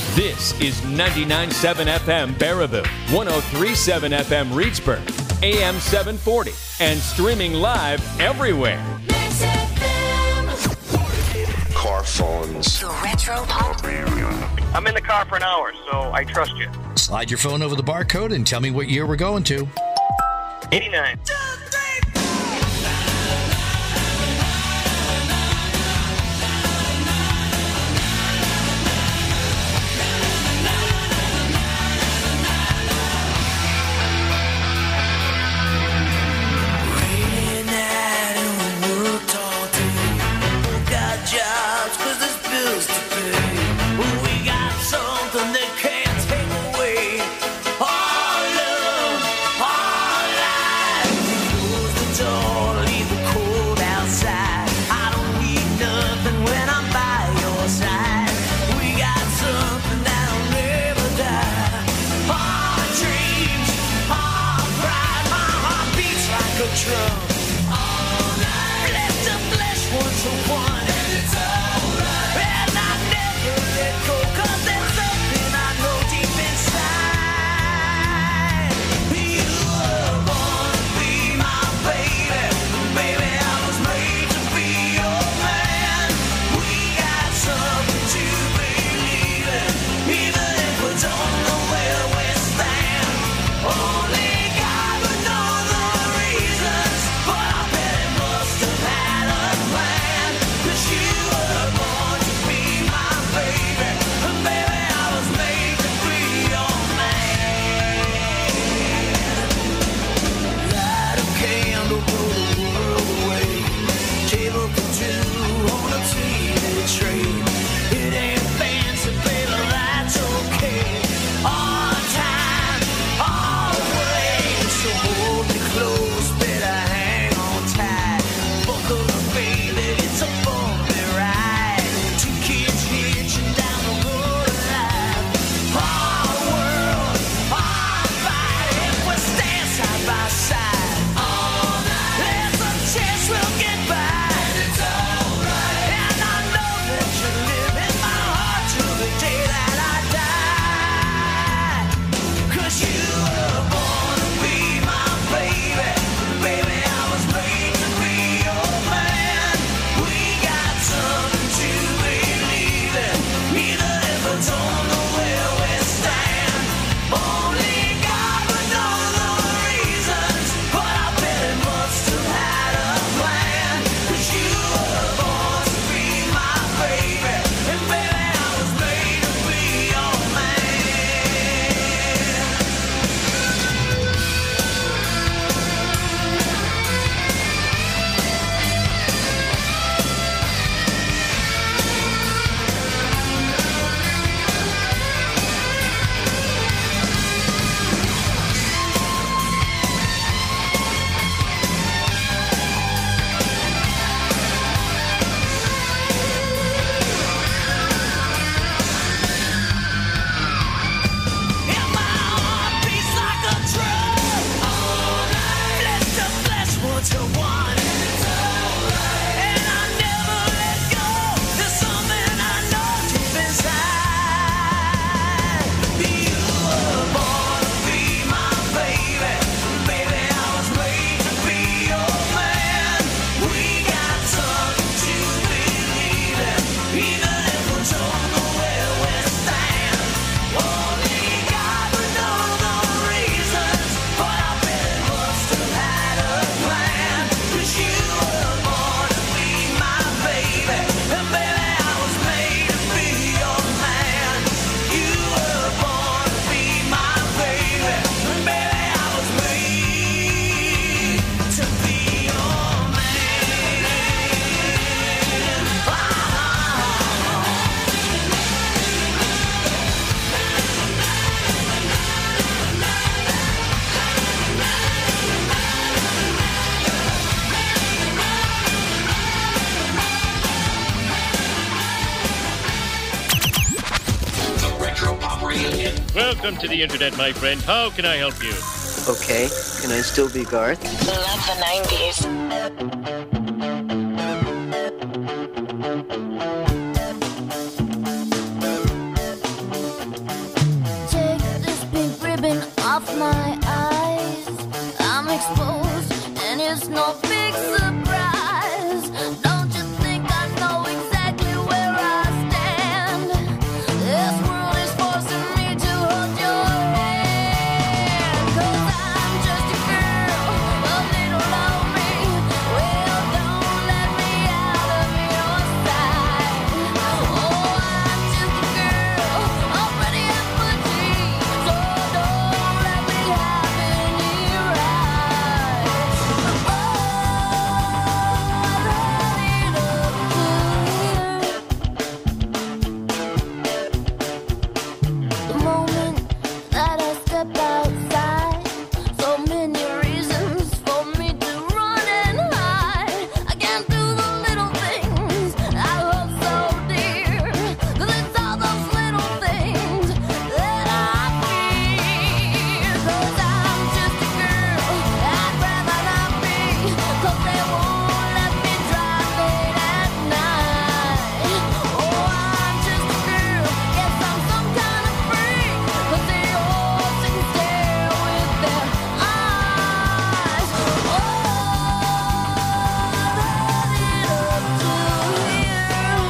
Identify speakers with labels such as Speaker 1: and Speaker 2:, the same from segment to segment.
Speaker 1: This is 99.7 FM Baraboo, 103.7 FM Reedsburg, AM 740, and streaming live everywhere.
Speaker 2: Car phones.
Speaker 3: The Retro Pop.
Speaker 4: I'm in the car for an hour, so I trust you.
Speaker 5: Slide your phone over the barcode and tell me what year we're going to.
Speaker 4: 89.
Speaker 6: Welcome to the internet, my friend. How can I help you?
Speaker 7: Okay, can I still be Garth?
Speaker 3: Love the 90s.
Speaker 8: off my eyes. I'm exposed, and it's no big surprise. Don't you think I know exactly where I stand? This world is forcing me to hold your hand. 'Cause I'm just a girl, a little lonely. Well, don't let me out of your sight. Oh, I'm just a girl, all pretty and petite. So don't let me have any rights. Oh, I need a the moment that I step outside, so many reasons for me to run and hide. I can't do the little things I hold so dear, 'cause it's all those little things that I fear. 'Cause I'm just a girl, I'd rather not be, 'cause they won't let me drive late at night. Oh, I'm just a girl, guess I'm some kind of freak, 'cause they all sit and stare with their eyes. Oh, I let it up to here.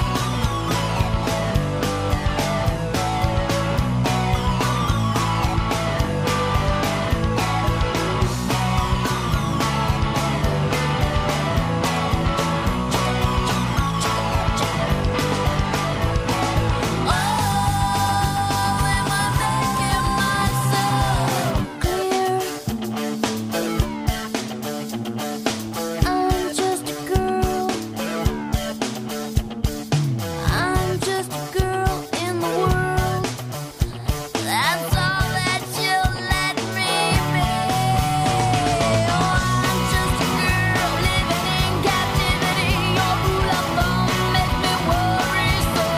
Speaker 8: Oh, am I making myself clear? I'm just a girl. I'm just a girl in the world. That's all that you'll let me be. Oh, I'm just a girl living in captivity. Your rule of thumb makes me worry so.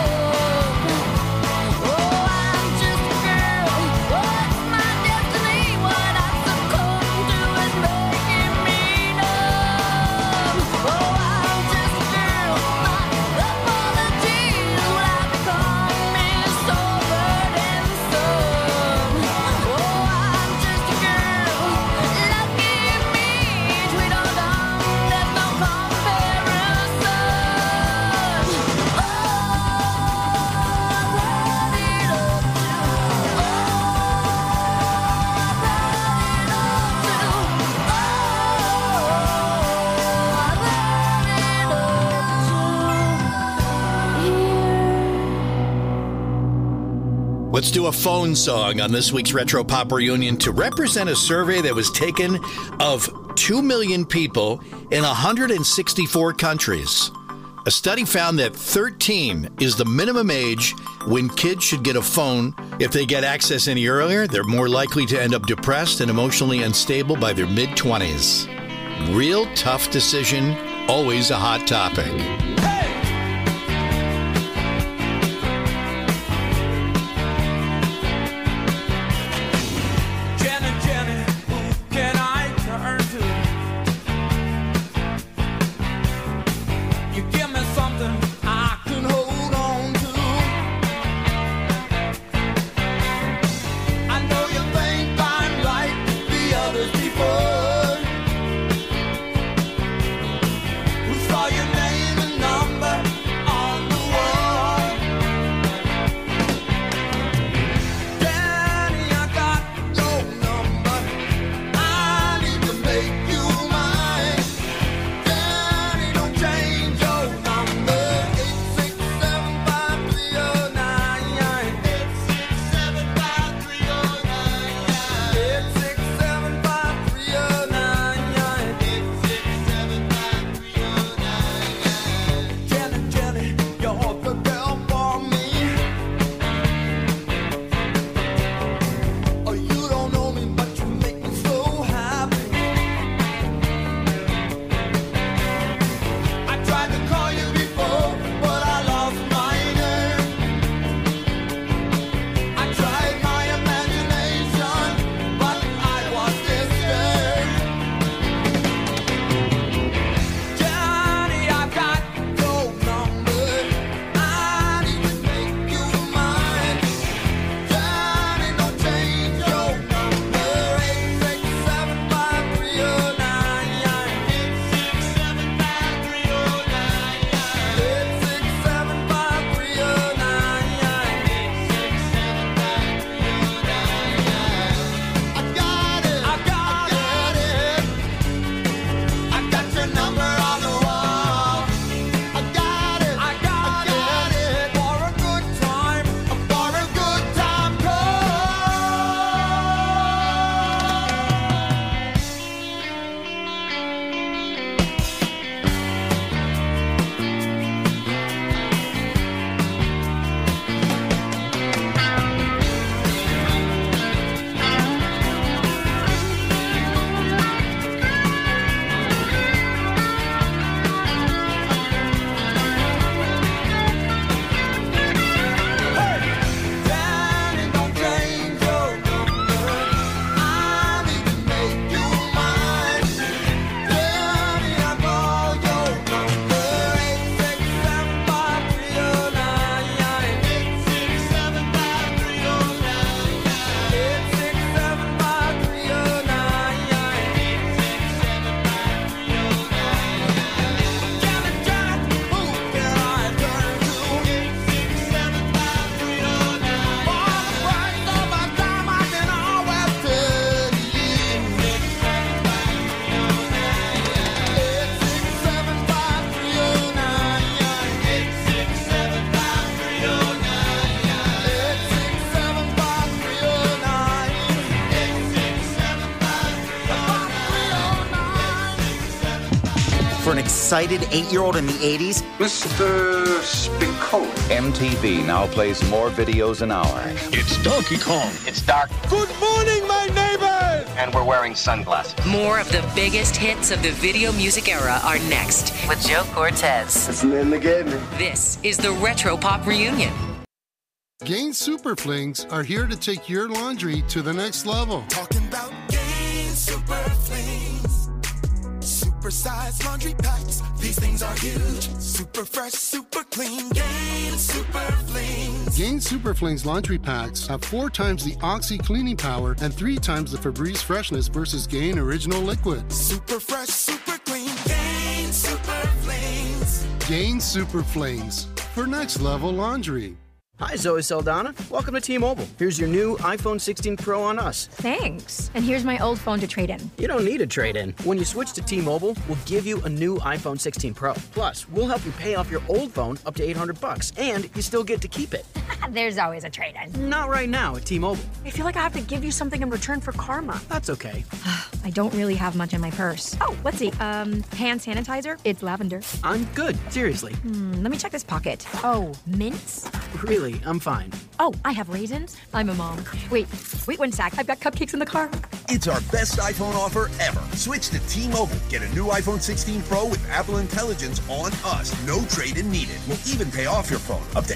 Speaker 8: Oh, I'm just a girl. What's my destiny? What I succumb to is making me numb. Oh, I'm just a girl. My apologies will have become me so burdensome. Oh, I'm just a girl. Lucky me, sweet or dumb, there's no comparison. Oh,
Speaker 5: Let's do a phone song on this week's Retro Pop Reunion to represent a survey that was taken of 2 million people in 164 countries. A study found that 13 is the minimum age when kids should get a phone. If they get access any earlier, they're more likely to end up depressed and emotionally unstable by their mid-20s. Real tough decision, always a hot topic.
Speaker 9: Jenny, Jenny, who can I turn to? You give me something I can hold on to. I know you think I'm like the others before, who saw your name and
Speaker 10: for an excited 8-year-old in the 80s?
Speaker 2: Mr. Spicoli.
Speaker 11: MTV now plays more videos an hour.
Speaker 2: It's Donkey Kong.
Speaker 4: It's dark.
Speaker 9: Good morning, my neighbors!
Speaker 4: And we're wearing sunglasses.
Speaker 12: More of the biggest hits of the video music era are next with Joe Cortez.
Speaker 2: That's the name they gave me.
Speaker 12: This is the Retro Pop Reunion.
Speaker 13: Gain Super Flings are here to take your laundry to the next level.
Speaker 9: Talking about Gain Super Flings. Super-sized laundry packs. These things are huge. Super fresh, super clean. Gain Super Flings.
Speaker 13: Gain Super Flings laundry packs have 4 times the Oxy cleaning power and 3 times the Febreze freshness versus Gain Original Liquid.
Speaker 9: Super fresh, super clean. Gain Super Flings.
Speaker 13: Gain Super Flings for next level laundry.
Speaker 14: Hi, Zoe Saldana. Welcome to T-Mobile. Here's your new iPhone 16 Pro on us.
Speaker 15: Thanks. And here's my old phone to trade in.
Speaker 14: You don't need a trade-in. When you switch to T-Mobile, we'll give you a new iPhone 16 Pro. Plus, we'll help you pay off your old phone up to $800, and you still get to keep it.
Speaker 15: There's always a trade-in.
Speaker 14: Not right now at T-Mobile.
Speaker 15: I feel like I have to give you something in return for karma.
Speaker 14: That's okay.
Speaker 15: I don't really have much in my purse. Oh, let's see. Hand sanitizer. It's lavender.
Speaker 14: I'm good. Seriously.
Speaker 15: Let me check this pocket. Oh, mints?
Speaker 14: Really, I'm fine.
Speaker 15: Oh, I have raisins. I'm a mom. Wait 1 sec. I've got cupcakes in the car.
Speaker 16: It's our best iPhone offer ever. Switch to T-Mobile. Get a new iPhone 16 Pro with Apple Intelligence on us. No trade-in needed. We'll even pay off your phone up to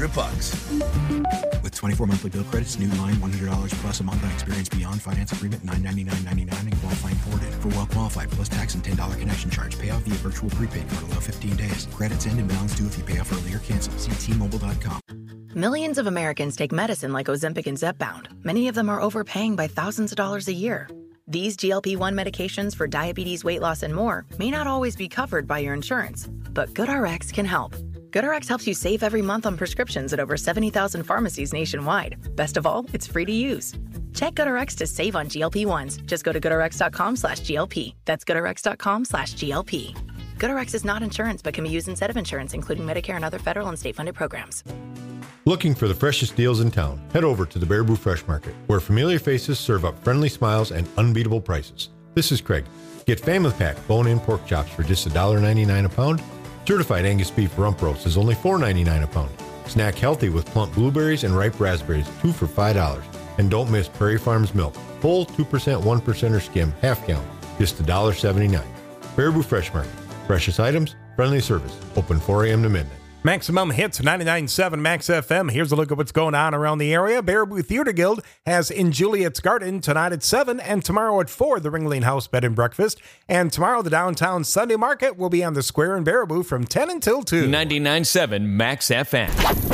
Speaker 16: $800.
Speaker 17: With 24 monthly bill credits, new line $100 plus a month on experience beyond finance agreement $999.99 and qualifying ported. For well qualified plus tax and $10 connection charge. Pay off via virtual prepaid card. Allow 15 days. Credits end and balance due if you pay off early or cancel. See T-Mobile.com.
Speaker 18: Millions of Americans take medicine like Ozempic and Zepbound. Many of them are overpaying by thousands of dollars a year. These GLP-1 medications for diabetes, weight loss, and more may not always be covered by your insurance, but GoodRx can help. GoodRx helps you save every month on prescriptions at over 70,000 pharmacies nationwide. Best of all, it's free to use. Check GoodRx to save on GLP-1s. Just go to GoodRx.com/GLP. That's GoodRx.com/GLP. GoodRx is not insurance but can be used instead of insurance, including Medicare and other federal and state-funded programs.
Speaker 19: Looking for the freshest deals in town? Head over to the Baraboo Fresh Market, where familiar faces serve up friendly smiles and unbeatable prices. This is Craig. Get family pack bone-in pork chops for just $1.99 a pound. Certified Angus beef rump roast is only $4.99 a pound. Snack healthy with plump blueberries and ripe raspberries, 2 for $5. And don't miss Prairie Farms milk, full 2% 1% skim, half gallon, just $1.79. Baraboo Fresh Market. Freshest items, friendly service. Open 4 a.m. to midnight.
Speaker 20: Maximum Hits 99.7 Max FM. Here's a look at what's going on around the area. Baraboo Theater Guild has In Juliet's Garden tonight at 7 and tomorrow at 4, the Ringling House Bed and Breakfast. And tomorrow, the Downtown Sunday Market will be on the square in Baraboo from 10 until 2.
Speaker 1: 99.7 Max FM.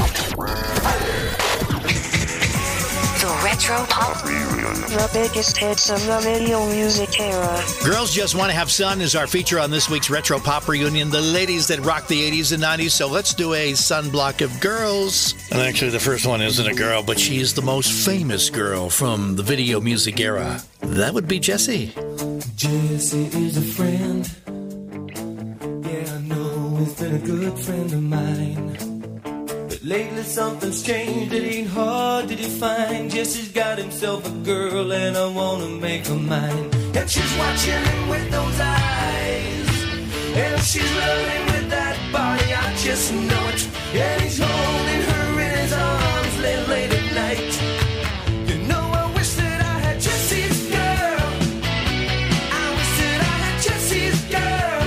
Speaker 3: The Retro Pop Reunion. The biggest hits of the video music era.
Speaker 5: Girls Just Want to Have Sun is our feature on this week's Retro Pop Reunion. The ladies that rocked the 80s and 90s. So let's do a sunblock of girls. And actually, the first one isn't a girl, but she's the most famous girl from the video music era. That would be Jessie.
Speaker 9: Jessie is a friend. Yeah, I know he's been a good friend of mine. But lately something's changed, it ain't hard to define. Jesse's got himself a girl and I wanna make her mine. And she's watching him with those eyes, and she's loving him with that body, I just know it. And he's holding her in his arms late at night. You know I wish that I had Jesse's girl. I wish that I had Jesse's girl.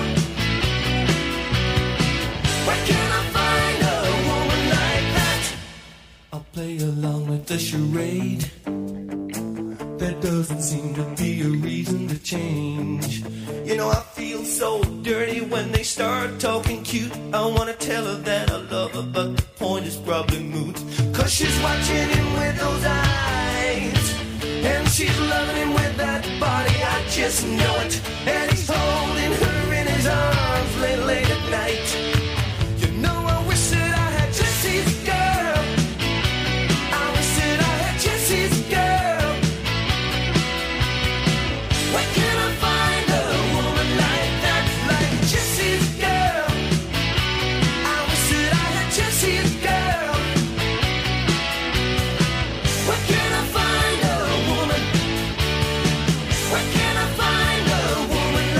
Speaker 9: Where can I find a woman like that? I'll play along with the charade. There doesn't seem to be a reason to change. You know, I feel so dirty when they start talking cute. I wanna tell her that I love her, but the point is probably moot. Cause she's watching him with those eyes, and she's loving him with that body, I just know it. And he's holding her in his arms late at night. You know I wish that I had Jesse's girl. I wish that I had Jesse's girl. Where can I find a woman like that, like Jesse's girl? I wish that I had Jesse's girl. Where can I find a woman? Where can I find a woman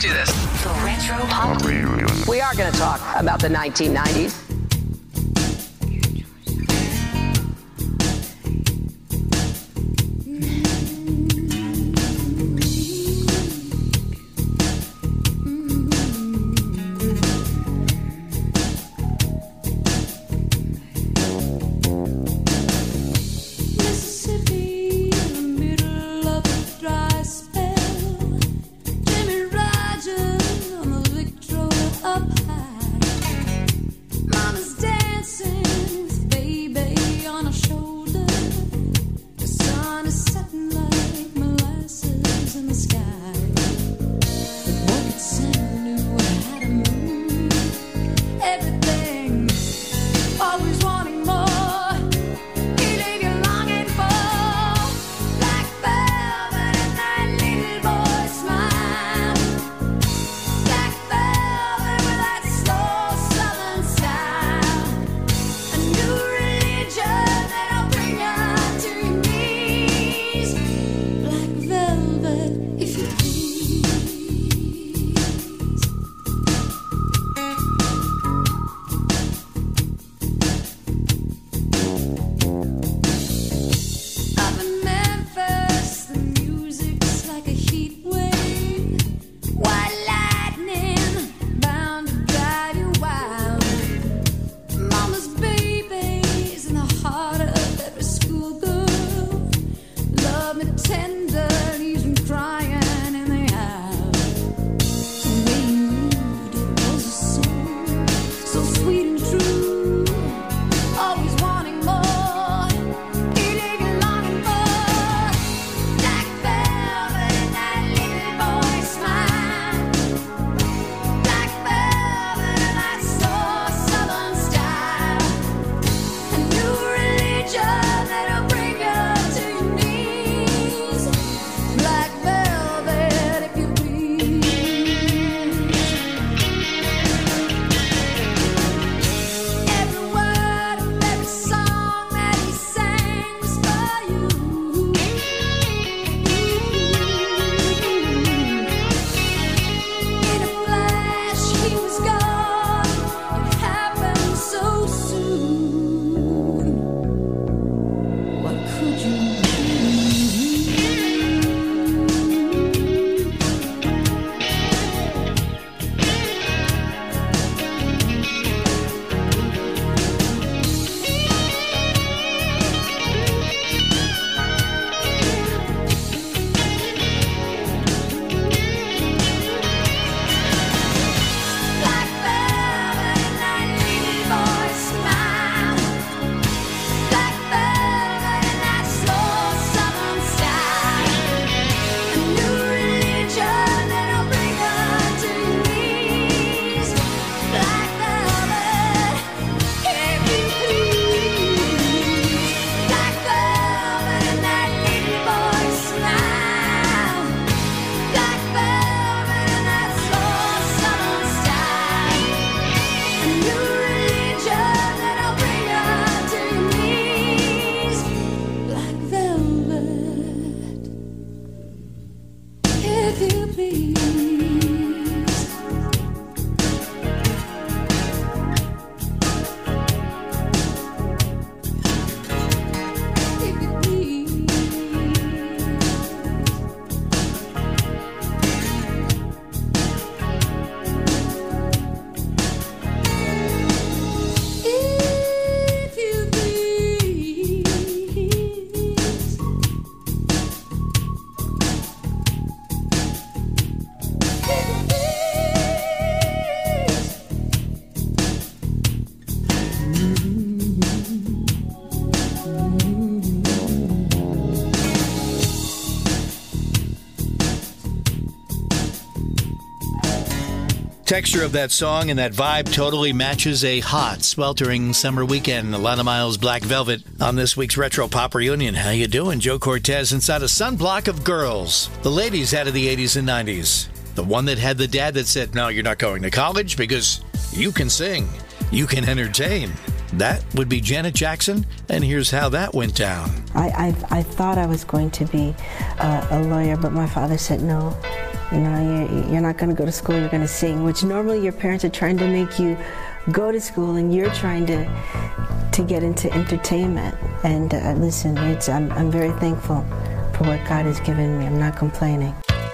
Speaker 21: you this.
Speaker 12: The Retro Pop Reunion.
Speaker 22: We are going to talk about the 1990s.
Speaker 5: Texture of that song and that vibe totally matches a hot, sweltering summer weekend. Alana Miles, Black Velvet, on this week's Retro Pop Reunion. How you doing? Joe Cortez inside a sunblock of girls. The ladies out of the 80s and 90s. The one that had the dad that said, no, you're not going to college because you can sing, you can entertain. That would be Janet Jackson, and here's how that went down.
Speaker 6: I thought I was going to be a lawyer, but my father said no. You're not going to go to school, you're going to sing, which normally your parents are trying to make you go to school, and you're trying to get into entertainment. And listen, I'm very thankful for what God has given me. I'm not complaining.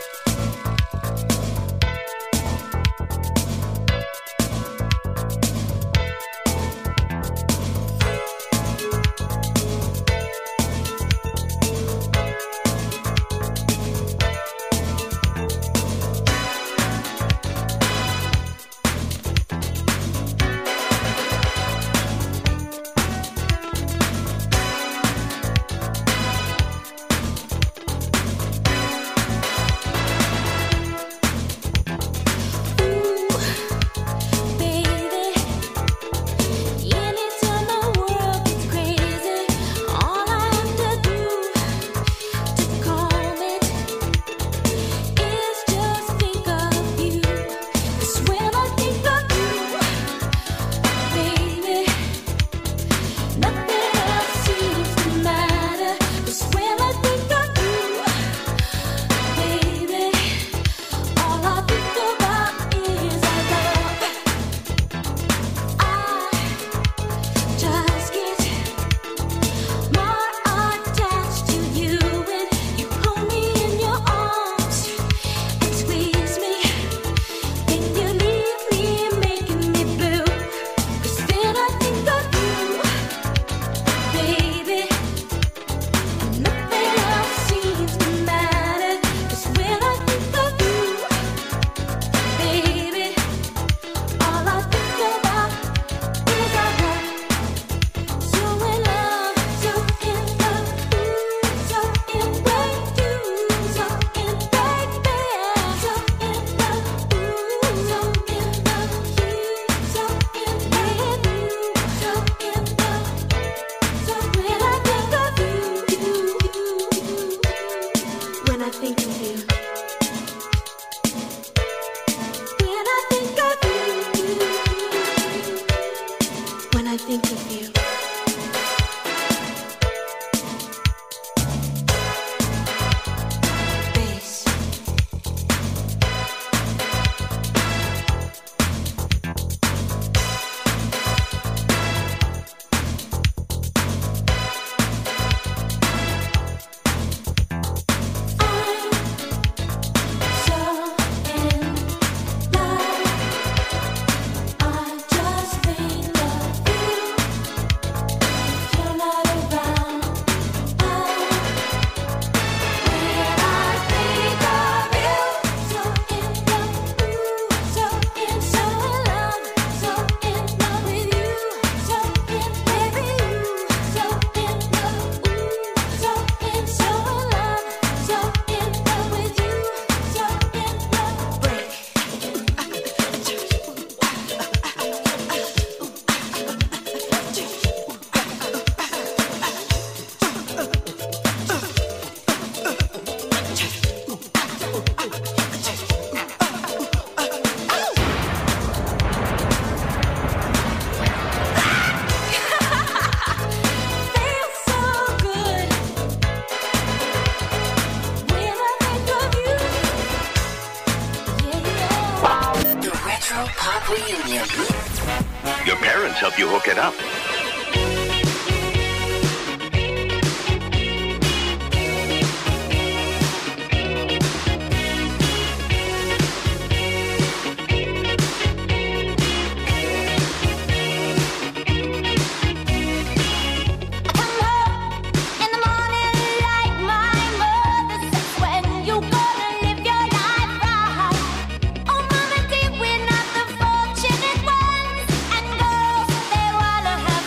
Speaker 21: Your parents help you hook it up.
Speaker 8: Have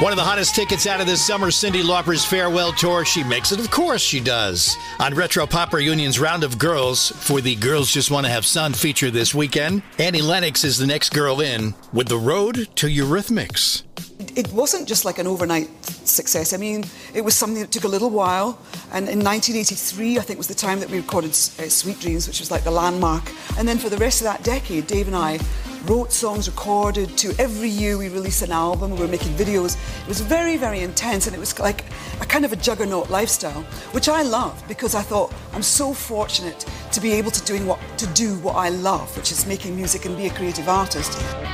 Speaker 5: One of the hottest tickets out of this summer, Cyndi Lauper's farewell tour. She makes it, of course she does. On Retro Pop Reunion's Round of Girls for the Girls Just Want to Have Sun feature this weekend, Annie Lennox is the next girl in with The Road to Eurythmics.
Speaker 7: It wasn't just like an overnight success. I mean, it was something that took a little while. And in 1983, I think, was the time that we recorded Sweet Dreams, which was like the landmark. And then for the rest of that decade, Dave and I wrote songs, recorded. To every year we released an album. We were making videos. It was very, very intense, and it was like a kind of a juggernaut lifestyle, which I loved because I thought I'm so fortunate to be able to do what I love, which is making music and be a creative artist.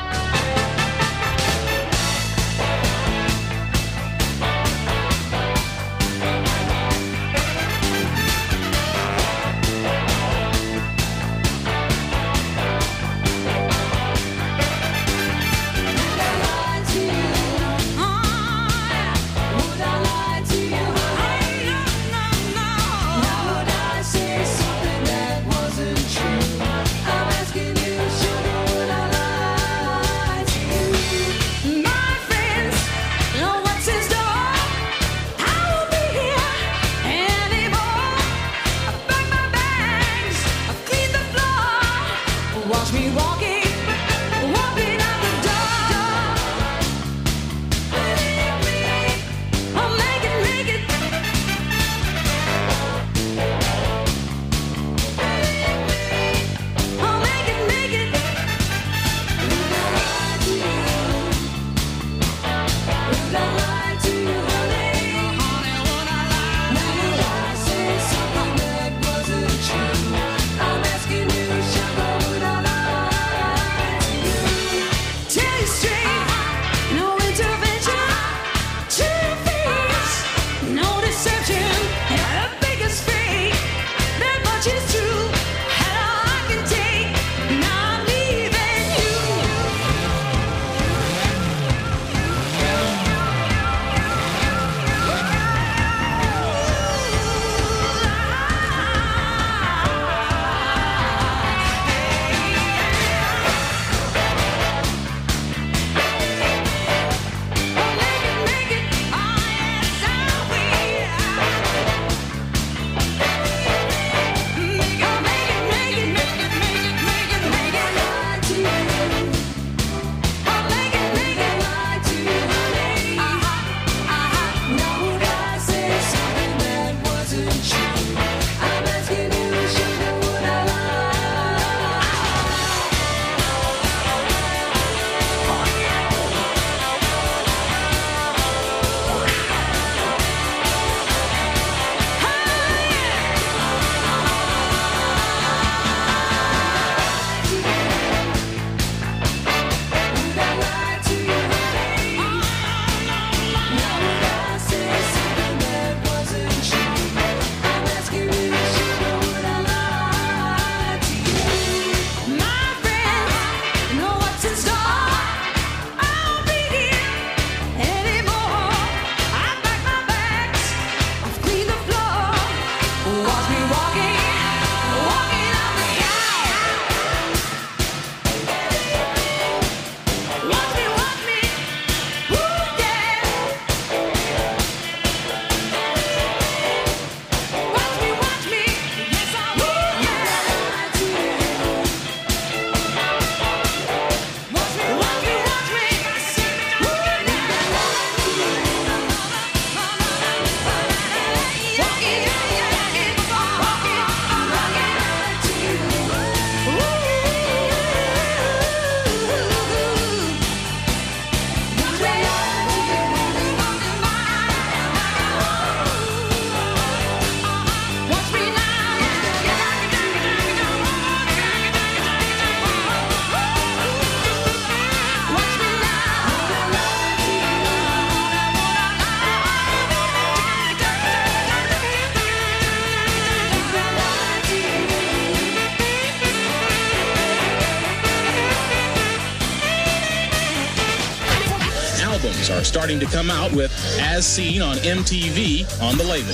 Speaker 21: albums are starting to come out with As Seen on MTV on the label.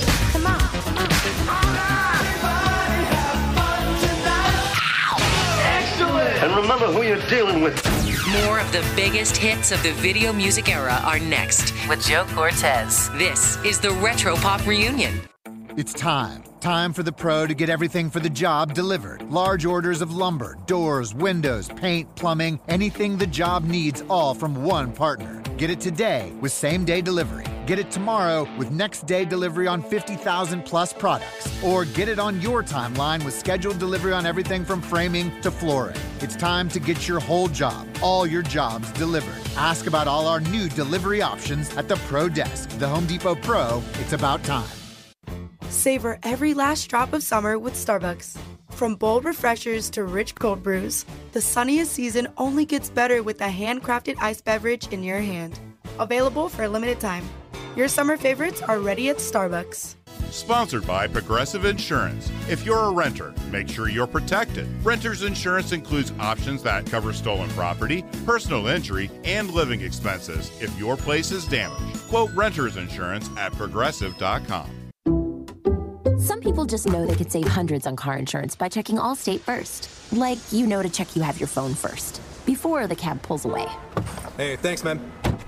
Speaker 2: Excellent! And remember who you're dealing with.
Speaker 12: More of the biggest hits of the video music era are next with Joe Cortez. This is the Retro Pop Reunion.
Speaker 10: It's time. Time for the pro to get everything for the job delivered. Large orders of lumber, doors, windows, paint, plumbing, anything the job needs, all from one partner. Get it today with same-day delivery. Get it tomorrow with next-day delivery on 50,000 plus products. Or get it on your timeline with scheduled delivery on everything from framing to flooring. It's time to get your whole job, all your jobs delivered. Ask about all our new delivery options at the Pro Desk. The Home Depot Pro, it's about time.
Speaker 11: Savor every last drop of summer with Starbucks. From bold refreshers to rich cold brews, the sunniest season only gets better with a handcrafted iced beverage in your hand. Available for a limited time. Your summer favorites are ready at Starbucks.
Speaker 23: Sponsored by Progressive Insurance. If you're a renter, make sure you're protected. Renter's insurance includes options that cover stolen property, personal injury, and living expenses if your place is damaged. Quote renter's insurance at progressive.com.
Speaker 24: Some people just know they could save hundreds on car insurance by checking Allstate first. Like, you know to check you have your phone first, before the cab pulls away.
Speaker 25: Hey, thanks, man.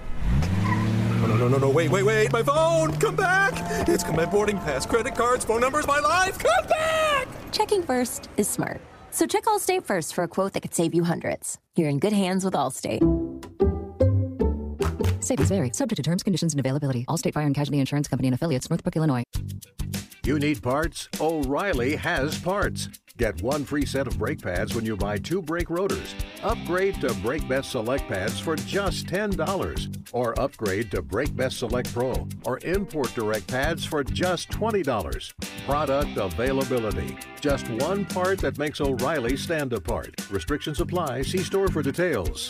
Speaker 25: No, wait, my phone! Come back! It's my boarding pass, credit cards, phone numbers, my life! Come back!
Speaker 24: Checking first is smart. So check Allstate first for a quote that could save you hundreds. You're in good hands with Allstate.
Speaker 26: Savings vary. Subject to terms, conditions, and availability. Allstate Fire and Casualty Insurance Company and Affiliates, Northbrook, Illinois.
Speaker 27: You need parts? O'Reilly has parts. Get one free set of brake pads when you buy 2 brake rotors. Upgrade to Brake Best Select pads for just $10. Or upgrade to Brake Best Select Pro or Import Direct pads for just $20. Product availability. Just one part that makes O'Reilly stand apart. Restrictions apply. See store for details.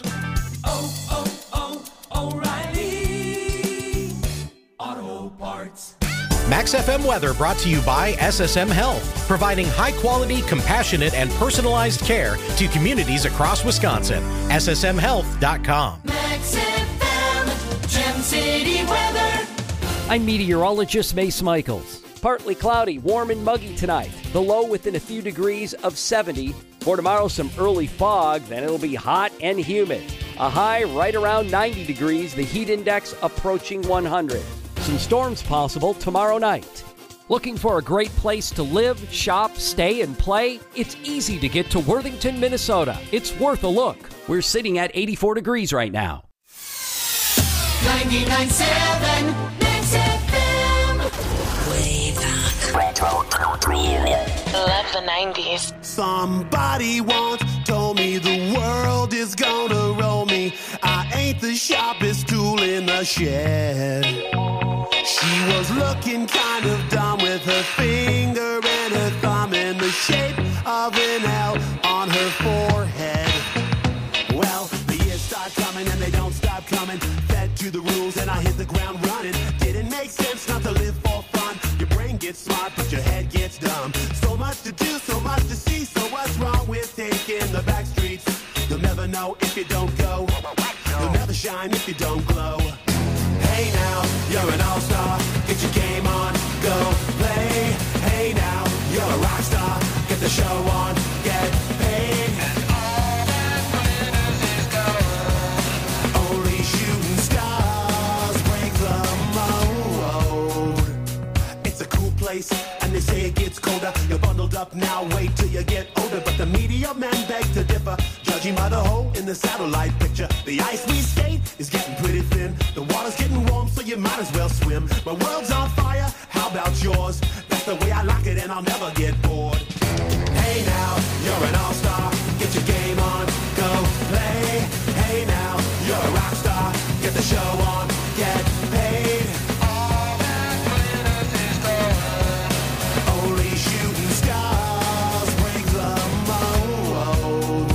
Speaker 9: O'Reilly Auto Parts.
Speaker 28: Max FM weather brought to you by SSM Health, providing high-quality, compassionate, and personalized care to communities across Wisconsin. SSMHealth.com.
Speaker 9: Max FM, Gem City weather.
Speaker 29: I'm meteorologist Mace Michaels. Partly cloudy, warm and muggy tonight. The low within a few degrees of 70. For tomorrow, some early fog, then it'll be hot and humid. A high right around 90 degrees, the heat index approaching 100. Some storms possible tomorrow night. Looking for a great place to live, shop, stay, and play? It's easy to get to Worthington, Minnesota. It's worth a look. We're sitting at 84 degrees right now.
Speaker 9: 99.7 Max FM.
Speaker 12: Way back. Retro Pop Reunion. Love the 90s.
Speaker 9: Somebody once told me the world is gonna roll me. I ain't the sharpest tool in the shed. She was looking kind of dumb with her finger and her thumb in the shape of an L on her forehead. Well, the years start coming and they don't stop coming. Fed to the rules and I hit the ground running. Didn't make sense not to live for fun. Your brain gets smart but your head gets dumb. So much to do, so much to see. So what's wrong with taking the back streets? You'll never know if you don't go. You'll never shine if you don't glow. Hey now, you're an all-star, get your game on, go play. Hey now, you're a rock star, get the show on, get paid. And all that glitters is gold. Only shooting stars break the mold. It's a cool place, and they say it gets colder. You're bundled up now, wait till you get older. But the media men beg to differ, judging by the hole in the satellite picture. The ice we skate is getting pretty thin. The water's getting warm, so you might as well swim. My world's on fire, how about yours? That's the way I like it, and I'll never get bored. Hey now, you're an all-star, get your game on, go play. Hey now, you're a rock star, get the show on, get paid. All that glitters is gold. Only shooting stars break the mold.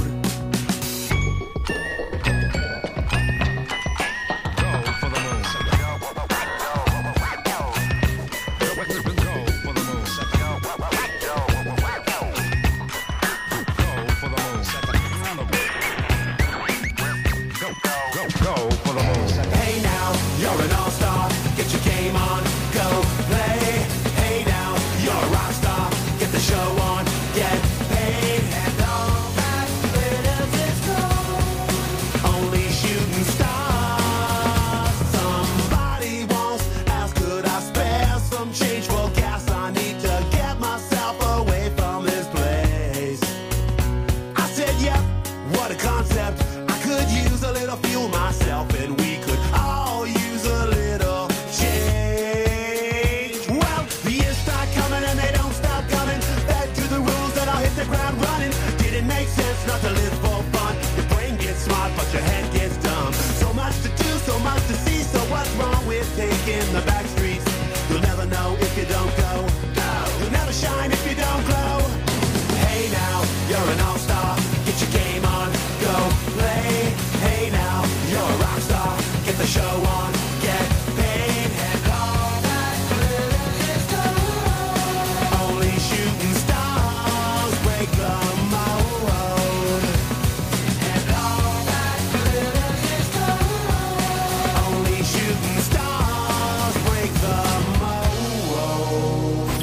Speaker 9: Hey now, in the back streets. You'll never know if you don't go. You'll never shine if you don't glow. Hey now, you're an all-star. Get your game on, go play. Hey now, you're a rock star. Get the show on, get paid, and all that glitters is gold. Only shooting stars break the mold. And all that glitters is gold. Only shooting stars break the mold.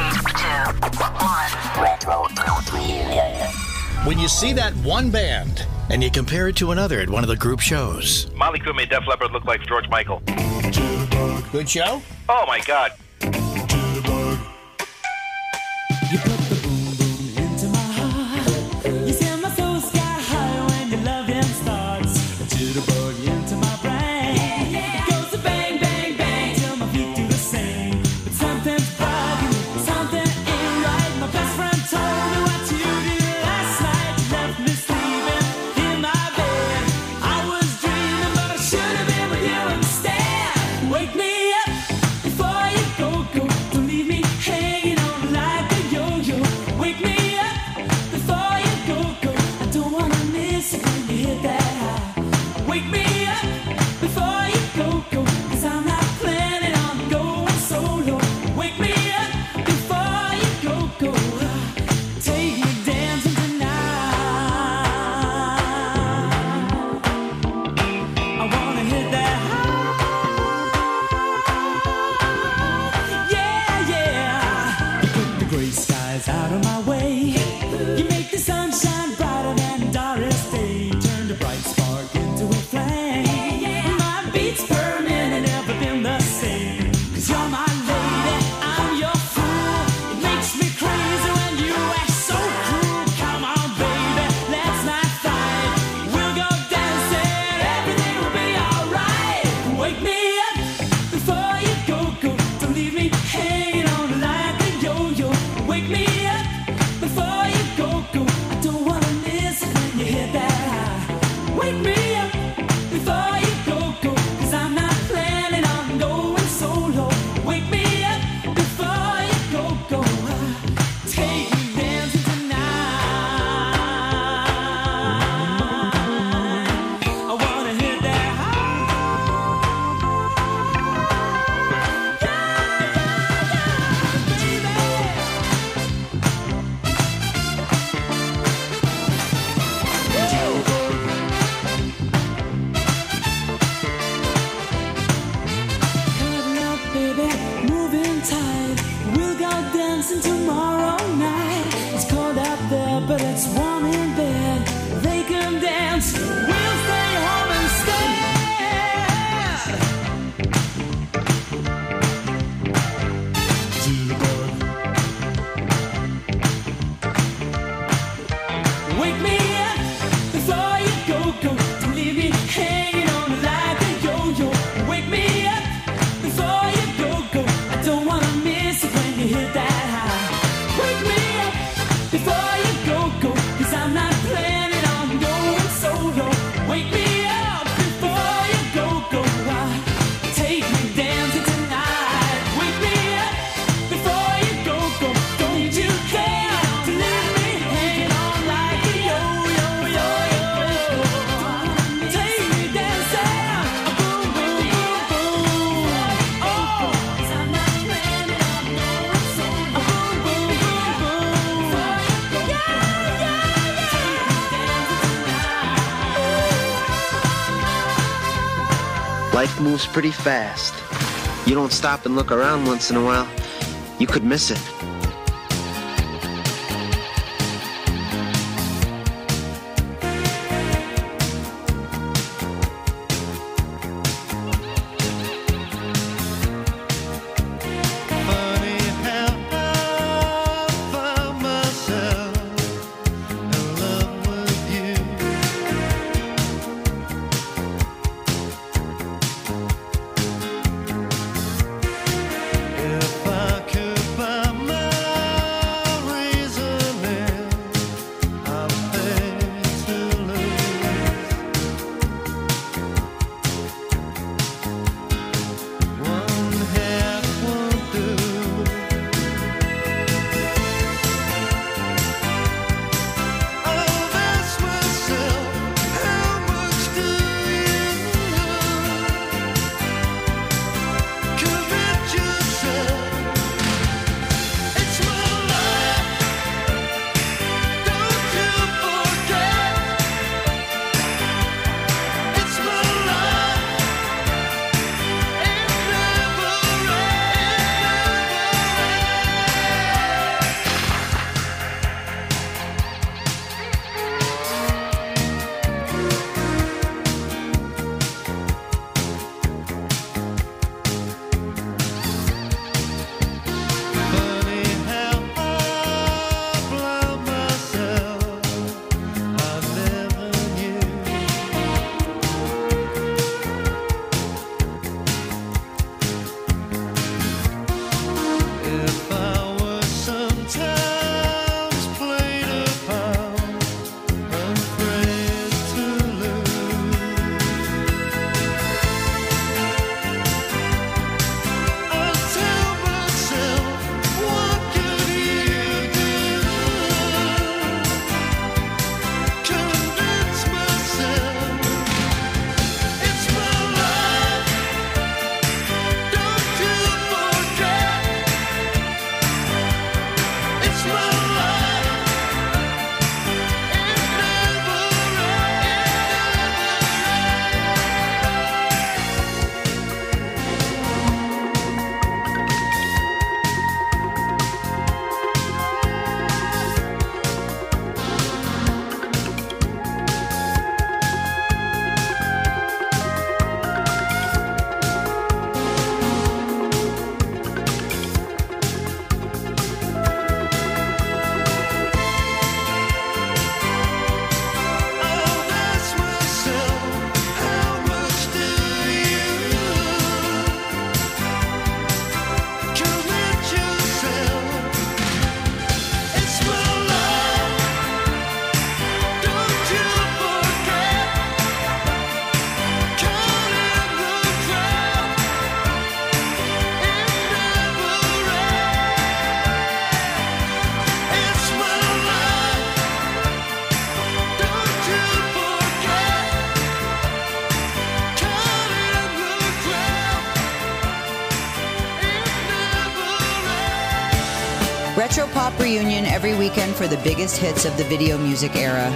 Speaker 5: 3, 2, 1. When you see that one band and you compare it to another at one of the group shows.
Speaker 4: Motley Crue made Def Leppard look like George Michael.
Speaker 5: Good show?
Speaker 4: Oh my God.
Speaker 9: You put the boom boom into my heart. You send my soul sky high when your loving starts. A jitterbug into my brain. It goes to bang, bang, bang till my feet do the same. But something's bugging, something ain't right. My best friend told me what you did last night. You left me sleeping in my bed. I was dreaming, but I should have been with you instead. Wake me up before you go. Don't leave me hanging on like a yo-yo. Wake me up before you go. I don't wanna miss it when you hit that high. Wake me up before you go. 'Cause I'm not planning on going solo. Wake me up before you go. Take me dancing tonight. I wanna hit that high. Yeah, yeah. You put the gray skies out of my way. You make the sunshine brighter than Doris Day. Turn the bright spark into a flame. My beats per minute never been the same. 'Cause you're my lady, I'm your fool. It makes me crazy when you act so cruel. Come on, baby, let's not fight. We'll go dancing, everything will be alright. Wake me up before you go. Don't leave me hanging on like a yo-yo. Wake me up before you go. I don't wanna miss it when you hit that high. Wake me up before you go. 'Cause I'm not planning on going solo. Wake me up before you go. Take me dancing tonight. I wanna hit that Cuddle up, baby, moving tight. We'll go dancing tomorrow night. It's cold out there, but it's warm in bed. They can dance, we'll stay home instead. Wake me up before you go. Don't leave me hanging on like a yo-yo. Wake me up before you go. I don't wanna miss it when you hit that high. Wake me up before you go. 'Cause I'm not planning on going solo. Wake me up before you go. Take me dancing tonight. Wake me up before you go. Don't you care to leave me hanging on like a yo-yo. Take me dancing, boom, boom, boom, boom. Oh, 'cause I'm not planning on going solo. Boom, boom, boom, boom.
Speaker 13: Life moves pretty fast. You don't stop and look around once in a while, you could miss it.
Speaker 9: If I could buy my
Speaker 1: Retro Pop Reunion every weekend for the biggest hits of the video music era.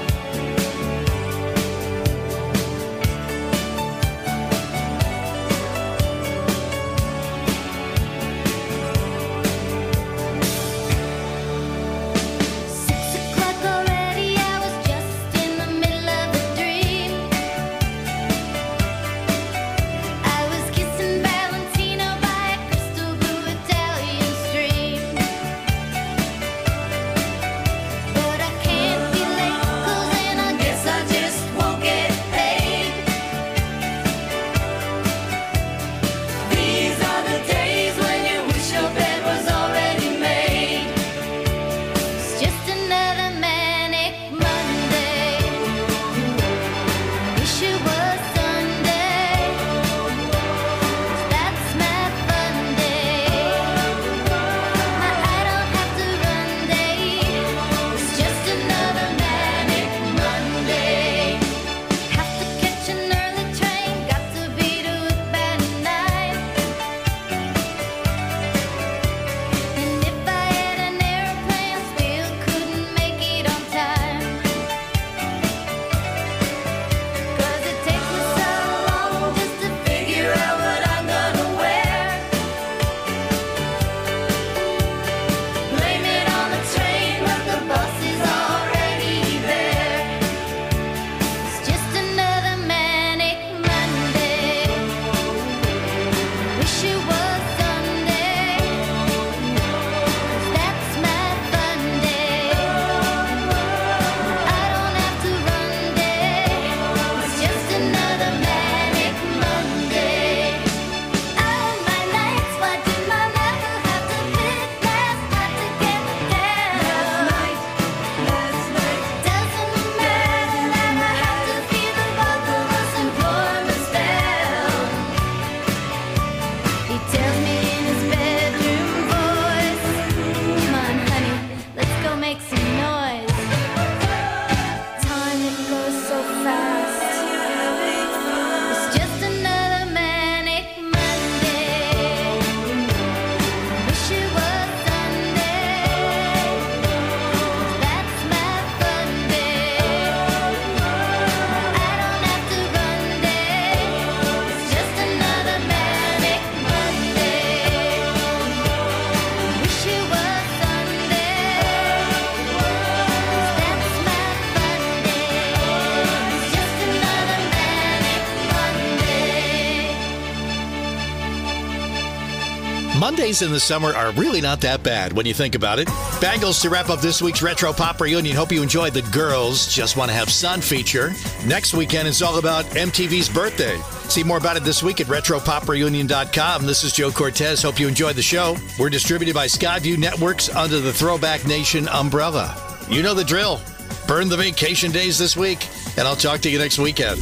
Speaker 5: Mondays in the summer are really not that bad when you think about it. Bangles to wrap up this week's Retro Pop Reunion. Hope you enjoyed the Girls Just Want to Have Sun feature. Next weekend, it's all about MTV's birthday. See more about it this week at RetroPopReunion.com. This is Joe Cortez. Hope you enjoyed the show. We're distributed by Skyview Networks under the Throwback Nation umbrella. You know the drill. Burn the vacation days this week, and I'll talk to you next weekend.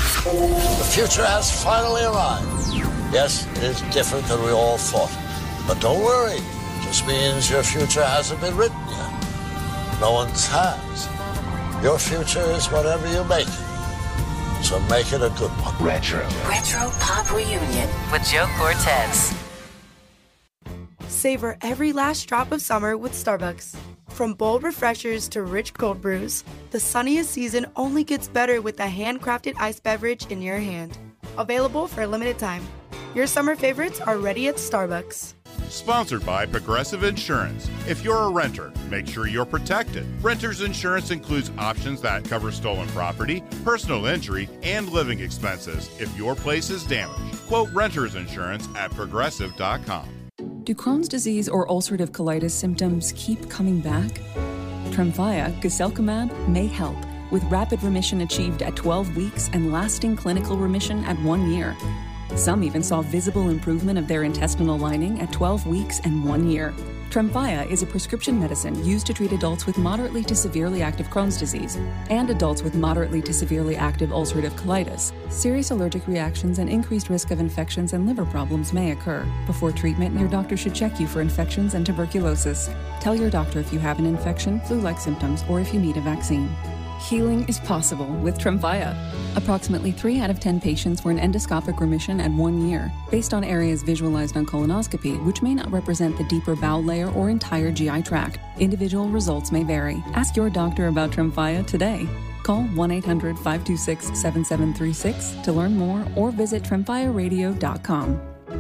Speaker 3: The future has finally arrived. Yes, it is different than we all thought. But don't worry. It just means your future hasn't been written yet. No one's has. Your future is whatever you make it. So make it a good one.
Speaker 12: Retro Pop Reunion with Joe Cortez.
Speaker 11: Savor every last drop of summer with Starbucks. From bold refreshers to rich cold brews, the sunniest season only gets better with a handcrafted iced beverage in your hand. Available for a limited time. Your summer favorites are ready at Starbucks.
Speaker 23: Sponsored by Progressive Insurance. If you're a renter, make sure you're protected. Renter's insurance includes options that cover stolen property, personal injury, and living expenses if your place is damaged. Quote renter's insurance at progressive.com.
Speaker 14: Do Crohn's disease or ulcerative colitis symptoms keep coming back? Tremfya, guselkumab, may help, with rapid remission achieved at 12 weeks and lasting clinical remission at 1 year. Some even saw visible improvement of their intestinal lining at 12 weeks and 1 year. Tremfya is a prescription medicine used to treat adults with moderately to severely active Crohn's disease and adults with moderately to severely active ulcerative colitis. Serious allergic reactions and increased risk of infections and liver problems may occur. Before treatment, your doctor should check you for infections and tuberculosis. Tell your doctor if you have an infection, flu-like symptoms, or if you need a vaccine. Healing is possible with Tremfya. Approximately 3 out of 10 patients were in endoscopic remission at 1 year, based on areas visualized on colonoscopy, which may not represent the deeper bowel layer or entire GI tract. Individual results may vary. Ask your doctor about Tremfya today. Call 1-800-526-7736 to learn more or visit tremfyaradio.com.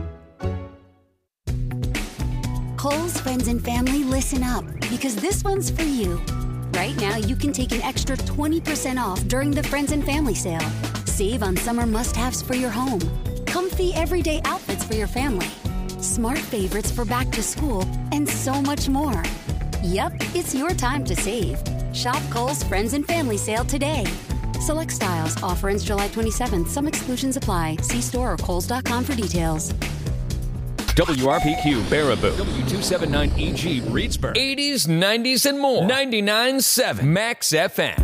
Speaker 6: Kohl's friends and family, listen up, because this one's for you. Right now, you can take an extra 20% off during the Friends and Family Sale. Save on summer must-haves for your home, comfy everyday outfits for your family, smart favorites for back to school, and so much more. Yep, it's your time to save. Shop Kohl's Friends and Family Sale today. Select styles. Offer ends July 27th. Some exclusions apply. See store or kohls.com for details.
Speaker 8: WRPQ Baraboo, W279EG Reedsburg, 80s, 90s, and more. 99.7 Max FM.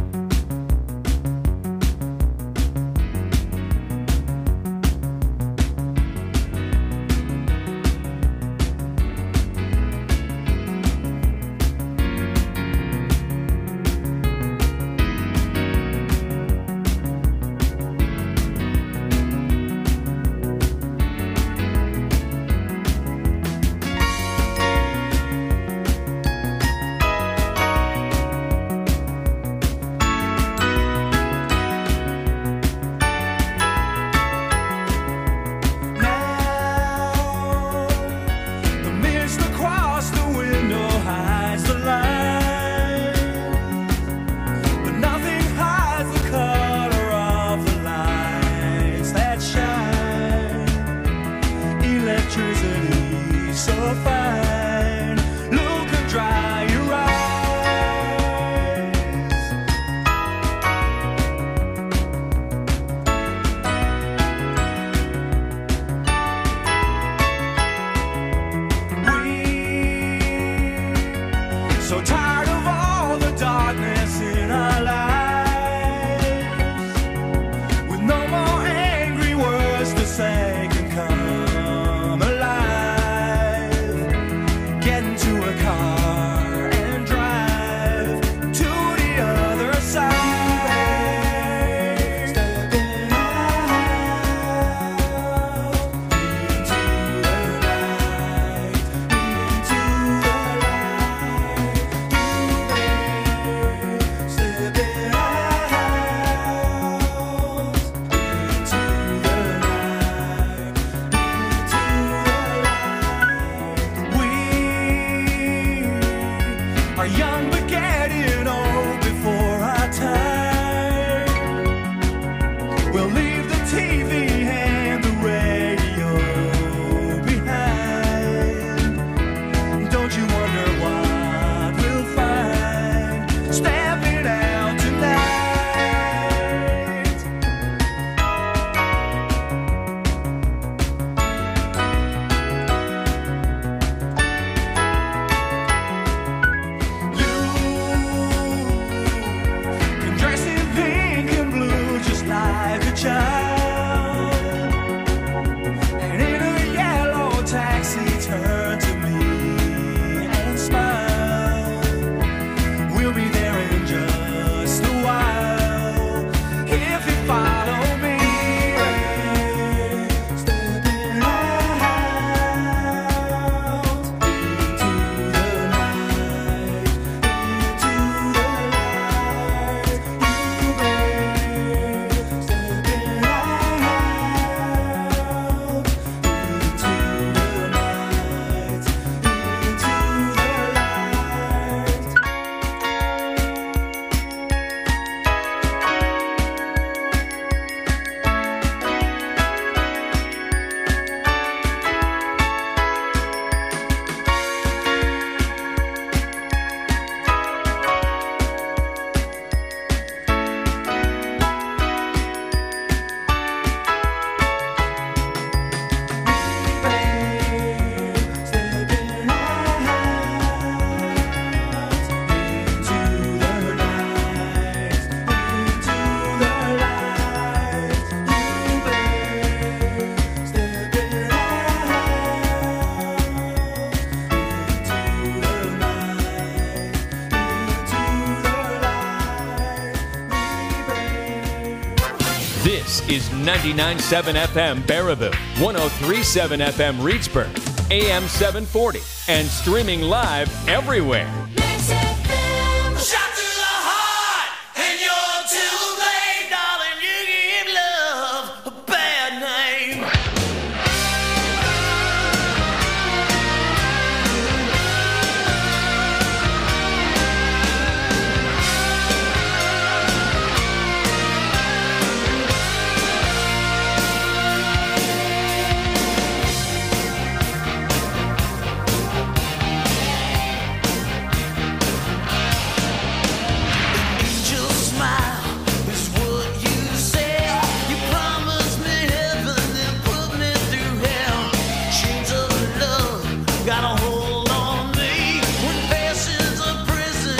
Speaker 8: This is 99.7 FM Baraboo, 103.7 FM Reedsburg, AM 740, and streaming live everywhere.